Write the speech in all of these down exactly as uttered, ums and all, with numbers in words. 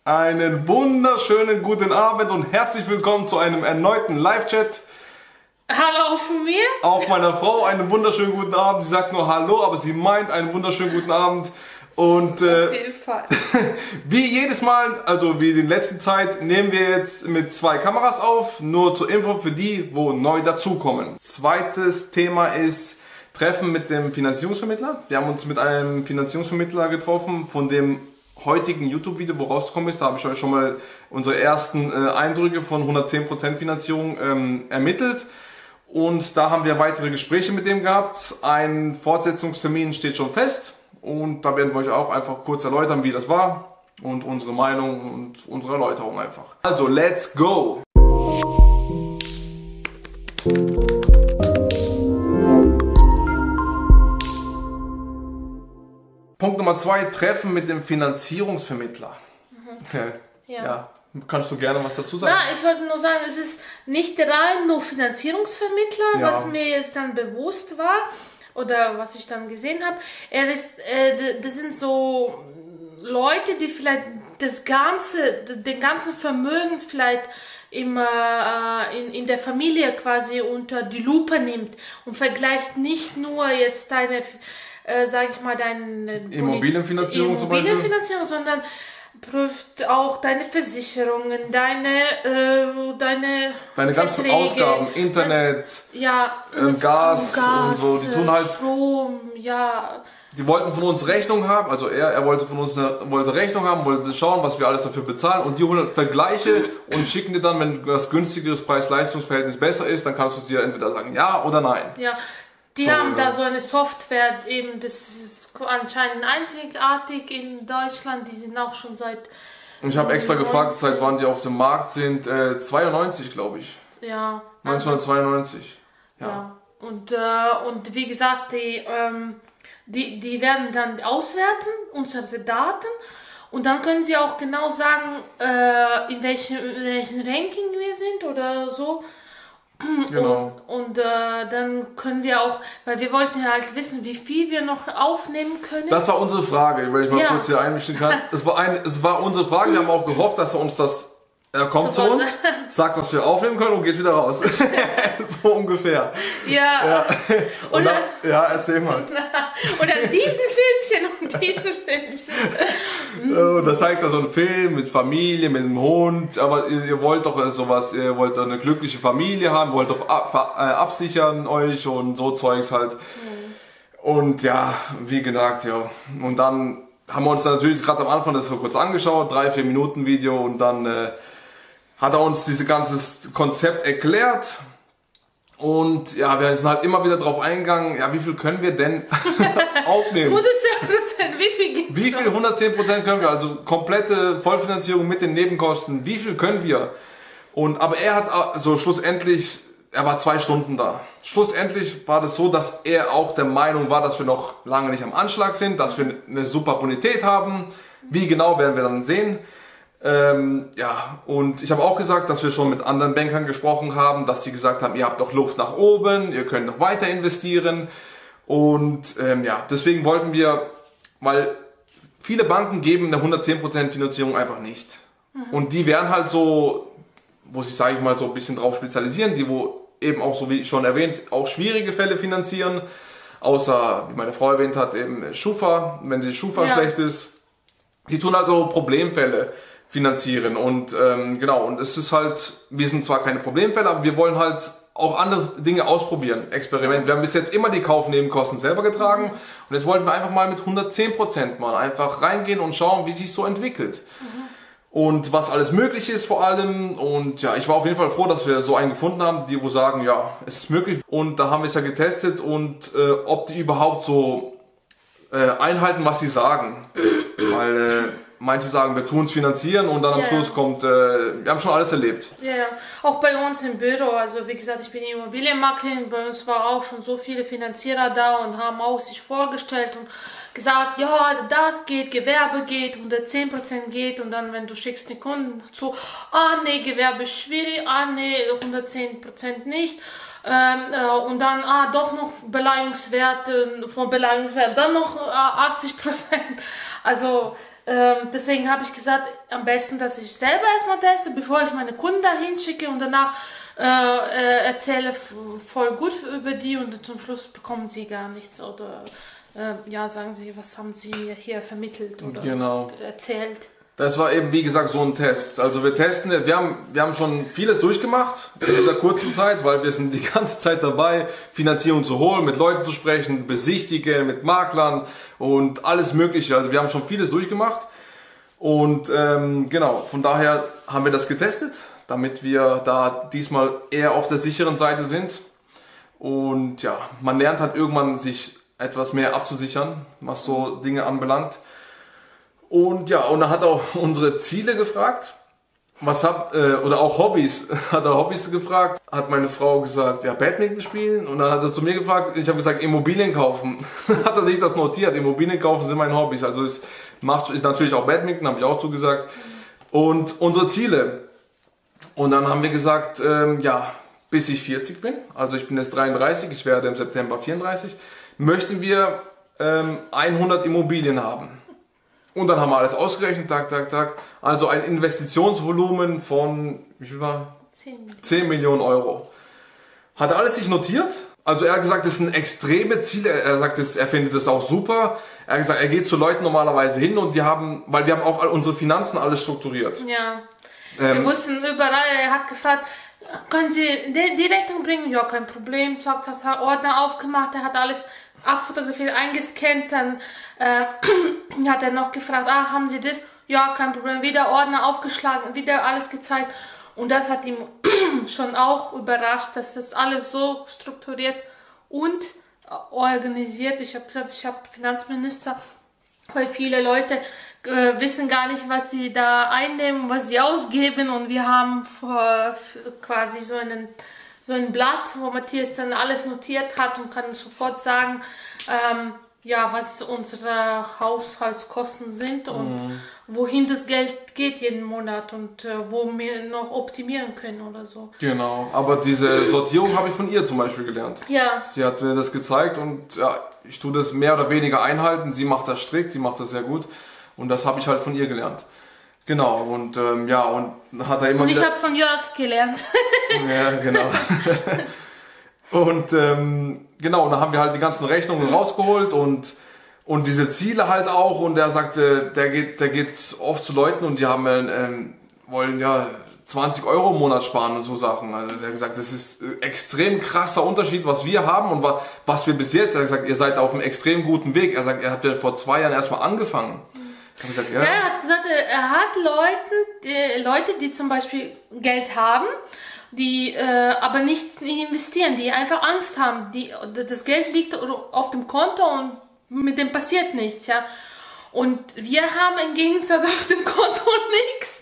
Einen wunderschönen guten Abend und herzlich willkommen zu einem erneuten Live-Chat. Hallo von mir. Auch meiner Frau einen wunderschönen guten Abend. Sie sagt nur Hallo, aber sie meint einen wunderschönen guten Abend. Und äh, auf jeden Fall. wie jedes Mal, also wie in der letzten Zeit, nehmen wir jetzt mit zwei Kameras auf. Nur zur Info für die, wo neu dazukommen. Zweites Thema ist Treffen mit dem Finanzierungsvermittler. Wir haben uns mit einem Finanzierungsvermittler getroffen, von dem heutigen YouTube-Video, wo rausgekommen ist. Da habe ich euch schon mal unsere ersten äh, Eindrücke von hundertzehn Prozent Finanzierung ähm, ermittelt. Und da haben wir weitere Gespräche mit dem gehabt. Ein Fortsetzungstermin steht schon fest. Und da werden wir euch auch einfach kurz erläutern, wie das war. Und unsere Meinung und unsere Erläuterung einfach. Also, let's go! Punkt Nummer zwei, Treffen mit dem Finanzierungsvermittler. Mhm. Ja. ja. Kannst du gerne was dazu sagen? Na, ich wollte nur sagen, es ist nicht rein nur Finanzierungsvermittler, Ja. was mir jetzt dann bewusst war oder was ich dann gesehen habe. Er ist, äh, das sind so Leute, die vielleicht das ganze, den ganzen Vermögen vielleicht immer äh, in, in der Familie quasi unter die Lupe nimmt und vergleicht nicht nur jetzt deine Äh, sage ich mal, deine Immobilienfinanzierung zum Beispiel, Immobilienfinanzierung, sondern prüft auch deine Versicherungen, deine äh, deine deine ganzen Verträge, Ausgaben, Internet, ja, ähm, Gas, Gas und so. Die tun halt. Strom, ja. Die wollten von uns Rechnung haben, also er, er wollte von uns eine, wollte Rechnung haben, wollte schauen, was wir alles dafür bezahlen, und die holen Vergleiche und schicken dir dann, wenn das günstigeres Preis-Leistungs-Verhältnis besser ist, dann kannst du dir entweder sagen ja oder nein. Ja. Die So, haben ja. da so eine Software, eben, das ist anscheinend einzigartig in Deutschland, die sind auch schon seit... Ich habe extra gefragt, seit wann die auf dem Markt sind, äh, zweiundneunzig glaube ich. Ja. neunzehnhundertzweiundneunzig. Ja. Ja. Und, äh, und wie gesagt, die, ähm, die, die werden dann auswerten, unsere Daten, und dann können sie auch genau sagen, äh, in welchem, in welchem Ranking wir sind oder so. Genau. Und, und äh, dann können wir auch, weil wir wollten ja halt wissen, wie viel wir noch aufnehmen können. Das war unsere Frage, wenn ich mal Ja. kurz hier einmischen kann. Es war, eine, es war unsere Frage, wir haben auch gehofft, dass er uns das, er kommt Super. zu uns, sagt, was wir aufnehmen können und geht wieder raus. So ungefähr. Ja. Ja. Und Und dann, dann, ja, erzähl mal. und dann diesen Filmchen und diesen Filmchen. Oh, da zeigt er so einen Film mit Familie, mit einem Hund, aber ihr, ihr wollt doch sowas, ihr wollt doch eine glückliche Familie haben, wollt doch ab, äh, absichern euch und so Zeugs halt. Und ja, wie gesagt, ja. Und dann haben wir uns dann natürlich gerade am Anfang das so kurz angeschaut, drei, vier Minuten Video, und dann äh, hat er uns dieses ganze Konzept erklärt. Und ja, wir sind halt immer wieder drauf eingegangen, ja, wie viel können wir denn aufnehmen? hundertzehn Prozent, wie viel gibt's Wie viel? noch? hundertzehn Prozent können wir, also komplette Vollfinanzierung mit den Nebenkosten, wie viel können wir? Und, aber er hat so schlussendlich, er war zwei Stunden da. Schlussendlich war das so, dass er auch der Meinung war, dass wir noch lange nicht am Anschlag sind, dass wir eine super Bonität haben. Wie genau werden wir dann sehen. Ähm, ja, und ich habe auch gesagt, dass wir schon mit anderen Bankern gesprochen haben, dass sie gesagt haben, ihr habt doch Luft nach oben, ihr könnt noch weiter investieren. Und ähm, ja, deswegen wollten wir, weil viele Banken geben eine hundertzehn Prozent Finanzierung einfach nicht. Mhm. Und die werden halt so, wo sich, sage ich mal, so ein bisschen drauf spezialisieren, die wo eben auch, so wie schon erwähnt, auch schwierige Fälle finanzieren. Außer, wie meine Frau erwähnt hat, eben Schufa, wenn die Schufa Ja. schlecht ist. Die tun halt so Problemfälle finanzieren, und ähm, genau, und es ist halt, wir sind zwar keine Problemfälle, aber wir wollen halt auch andere Dinge ausprobieren, Experiment. Wir haben bis jetzt immer die Kaufnebenkosten selber getragen, und jetzt wollten wir einfach mal mit hundertzehn Prozent mal einfach reingehen und schauen, wie sich so entwickelt. Mhm. Und was alles möglich ist vor allem, und ja, ich war auf jeden Fall froh, dass wir so einen gefunden haben, die wo sagen, ja, es ist möglich, und da haben wir es ja getestet, und äh, ob die überhaupt so äh, einhalten, was sie sagen, weil äh, manche sagen, wir tun es finanzieren, und dann am Ja. Schluss kommt, äh, wir haben schon alles erlebt. Ja, ja, auch bei uns im Büro, also wie gesagt, ich bin Immobilienmaklerin, bei uns war auch schon so viele Finanzierer da und haben auch sich vorgestellt und gesagt, ja, das geht, Gewerbe geht, hundertzehn Prozent geht, und dann, wenn du schickst den Kunden zu, ah nee, Gewerbe ist schwierig, ah nee, hundertzehn Prozent nicht, ähm, äh, und dann, ah, doch noch Beleihungswert, äh, von Beleihungswert, dann noch äh, achtzig Prozent, also Ähm, deswegen habe ich gesagt, am besten, dass ich selber erstmal teste, bevor ich meine Kunden dahin schicke und danach äh, äh, erzähle voll gut über die und zum Schluss bekommen sie gar nichts oder äh, ja, sagen sie, was haben sie mir hier vermittelt oder genau. erzählt. Das war eben, wie gesagt, so ein Test. Also wir testen, wir haben, wir haben schon vieles durchgemacht in dieser kurzen Zeit, weil wir sind die ganze Zeit dabei, Finanzierung zu holen, mit Leuten zu sprechen, besichtigen, mit Maklern und alles Mögliche. Also wir haben schon vieles durchgemacht und ähm, genau, von daher haben wir das getestet, damit wir da diesmal eher auf der sicheren Seite sind. Und ja, man lernt halt irgendwann, sich etwas mehr abzusichern, was so Dinge anbelangt. Und ja, und er hat auch unsere Ziele gefragt, was hab, äh, oder auch Hobbys, hat er Hobbys gefragt, hat meine Frau gesagt, ja, Badminton spielen, und dann hat er zu mir gefragt, ich habe gesagt, Immobilien kaufen, hat er sich das notiert, Immobilien kaufen sind meine Hobbys, also es macht, ist natürlich auch Badminton, habe ich auch zugesagt, und unsere Ziele, und dann haben wir gesagt, ähm, ja, bis ich vierzig bin, also ich bin jetzt dreiunddreißig, ich werde im September vierunddreißig, möchten wir ähm, hundert Immobilien haben. Und dann haben wir alles ausgerechnet, Tag, Tag, Tag. Also ein Investitionsvolumen von, wie viel war? zehn Millionen Euro. Hat er alles sich notiert. Also er hat gesagt, das sind extreme Ziele. Er sagt, er findet das auch super. Er hat gesagt, er geht zu Leuten normalerweise hin und die haben, weil wir haben auch unsere Finanzen alles strukturiert. Ja. Ähm, wir wussten überall, er hat gefragt, können Sie die, die Rechnung bringen? Ja, kein Problem. Zack, zack, zack, Ordner aufgemacht, er hat alles abfotografiert, eingescannt, dann äh, hat er noch gefragt, ah, haben Sie das? Ja, kein Problem, wieder Ordner aufgeschlagen, wieder alles gezeigt und das hat ihm schon auch überrascht, dass das alles so strukturiert und organisiert. Ich habe gesagt, ich habe Finanzminister, weil viele Leute äh, wissen gar nicht, was sie da einnehmen, was sie ausgeben und wir haben vor, quasi so einen so ein Blatt, wo Matthias dann alles notiert hat und kann sofort sagen, ähm, ja, was unsere Haushaltskosten sind und mhm. wohin das Geld geht jeden Monat und äh, wo wir noch optimieren können oder so. Genau, aber diese Sortierung habe ich von ihr zum Beispiel gelernt. Ja. Sie hat mir das gezeigt und ja, ich tue das mehr oder weniger einhalten. Sie macht das strikt, sie macht das sehr gut und das habe ich halt von ihr gelernt. Genau, und ähm, ja, und hat er immer Und ich wieder... habe von Jörg gelernt. Ja, genau. Und ähm, genau, und dann haben wir halt die ganzen Rechnungen rausgeholt und, und diese Ziele halt auch. Und er sagte, der geht, der geht oft zu Leuten und die haben ähm, wollen ja zwanzig Euro im Monat sparen und so Sachen. Also er hat gesagt, das ist ein extrem krasser Unterschied, was wir haben und was, was wir bis jetzt. Er hat gesagt, ihr seid auf einem extrem guten Weg. Er sagt, er hat ja vor zwei Jahren erstmal angefangen. Ich gesagt, ja. Ja, er hat gesagt, er hat Leuten, die, Leute, die zum Beispiel Geld haben, die äh, aber nicht investieren, die einfach Angst haben. Die, das Geld liegt auf dem Konto und mit dem passiert nichts, ja. Und wir haben im Gegensatz auf dem Konto nichts.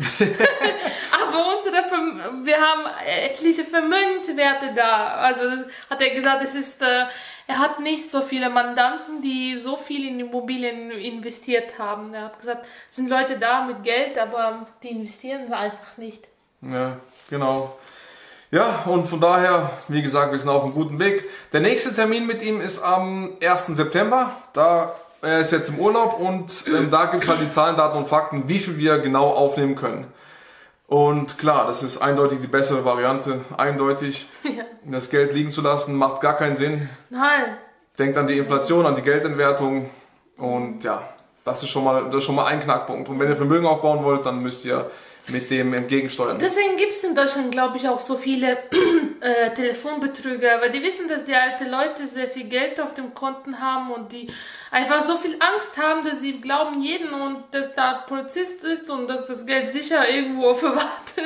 Aber unsere Verm wir haben etliche Vermögenswerte da. Also das hat er gesagt, es ist, äh, er hat nicht so viele Mandanten, die so viel in Immobilien investiert haben. Er hat gesagt, es sind Leute da mit Geld, aber die investieren einfach nicht. Ja, genau. Ja, und von daher, wie gesagt, wir sind auf einem guten Weg. Der nächste Termin mit ihm ist am ersten September. Da er ist jetzt im Urlaub und ähm, da gibt es halt die Zahlen, Daten und Fakten, wie viel wir genau aufnehmen können. Und klar, das ist eindeutig die bessere Variante, eindeutig. Ja. Das Geld liegen zu lassen, macht gar keinen Sinn. Nein. Denkt an die Inflation, an die Geldentwertung und ja, das ist schon mal, das ist schon mal ein Knackpunkt. Und wenn ihr Vermögen aufbauen wollt, dann müsst ihr mit dem entgegensteuern. Deswegen gibt es in Deutschland, glaube ich, auch so viele äh, Telefonbetrüger, weil die wissen, dass die alten Leute sehr viel Geld auf dem Konten haben und die einfach so viel Angst haben, dass sie glauben jeden und dass da Polizist ist und dass das Geld sicher irgendwo verwahrt,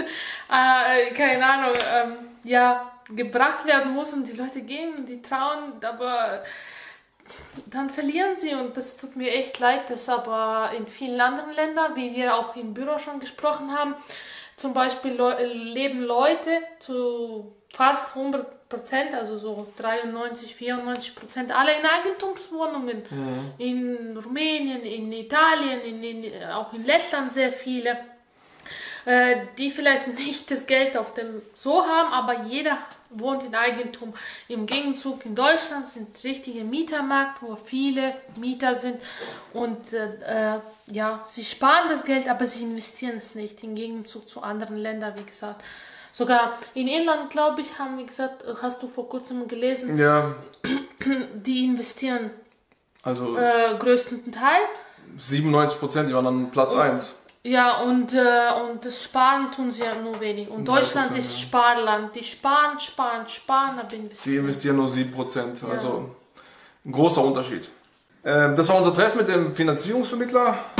äh, keine Ahnung, ähm, ja, gebracht werden muss und die Leute gehen, die trauen, aber dann verlieren sie und das tut mir echt leid, dass aber in vielen anderen Ländern, wie wir auch im Büro schon gesprochen haben, zum Beispiel le leben Leute zu fast hundert Prozent, also so dreiundneunzig, vierundneunzig Prozent alle in Eigentumswohnungen, mhm. in Rumänien, in Italien, in, in, auch in Lettland sehr viele, äh, die vielleicht nicht das Geld auf dem so haben, aber jeder wohnt in Eigentum. Im Gegenzug in Deutschland sind richtige Mietermarkt, wo viele Mieter sind und äh, ja, sie sparen das Geld, aber sie investieren es nicht, im Gegenzug zu anderen Ländern, wie gesagt. Sogar in Irland, glaube ich, haben, wie gesagt, hast du vor kurzem gelesen, Ja. die investieren Also äh, größten Teil. siebenundneunzig Prozent, die waren dann Platz eins. Ja, und, äh, und das Sparen tun sie ja nur wenig. Und Deutschland ist ja. Sparland. Die sparen, sparen, sparen, aber Die investieren. investieren nur sieben Prozent, also ein großer Unterschied. Ähm, das war unser Treffen mit dem Finanzierungsvermittler.